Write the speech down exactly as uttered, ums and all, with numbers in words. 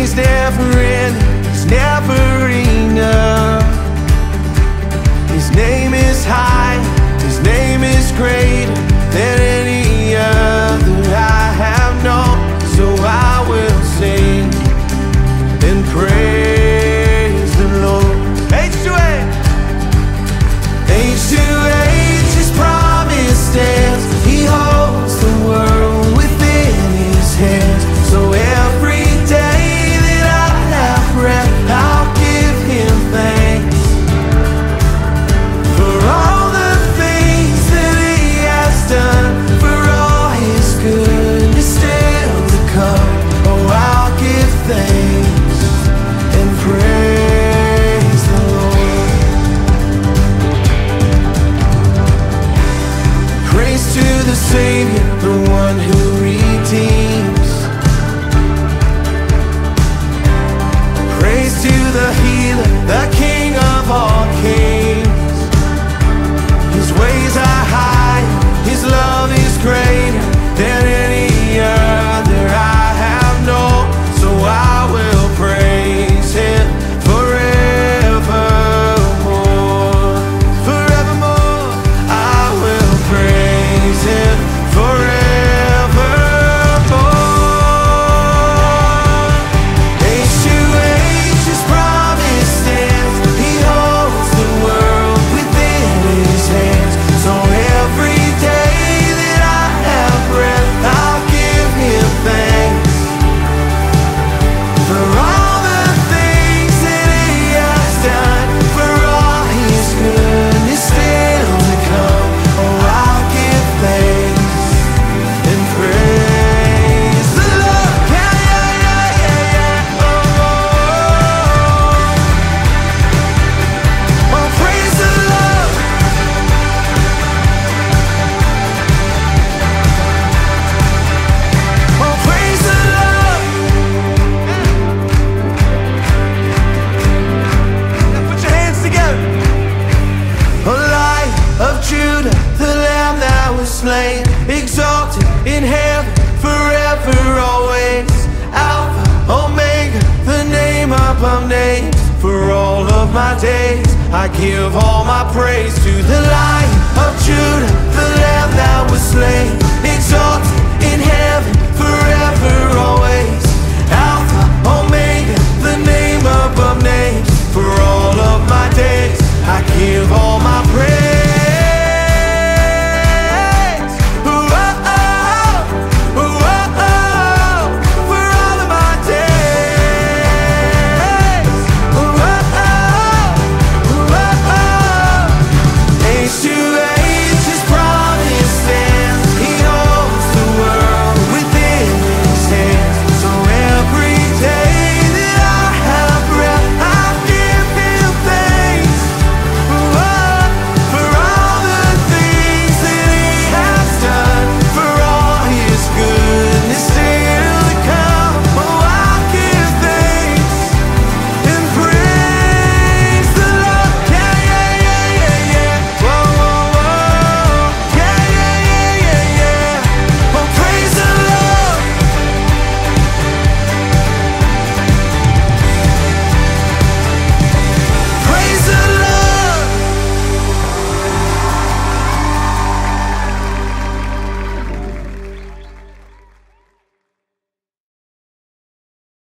is never ending, it's never enough. His name is high, His name is greater than any other I have known. So I will sing and praise the Lord. H two H, H two H, His promise stands. He holds the world within His hands. So every day that I have breath, I'll give Him thanks for all the things that He has done, for all His goodness still to come. Oh, I'll give thanks and praise the Lord. Praise to the Savior, the one who redeems. Praise to the healer, the King of all kings. His ways are high, His love is greater than any other I have known. So I will praise Him forevermore. Forevermore, I will praise Him forevermore. H two H, His promise stands. He holds the world within His hands. So every day that I have breath, I'll give Him thanks for all the things that He has done, for all His goodness still to come. Oh, I'll give thanks and praise the Lord. Yeah, yeah, yeah, yeah, yeah. Oh, oh, praise the Lord. Oh, praise the Lord. Now put your hands together. O Lion of Judah, the Lamb that was slain, exalted in heaven forever, always. Alpha, Omega, the name above names. For all of my days, I give all my praise to the Lion of Judah, the Lamb that was slain, exalted in heaven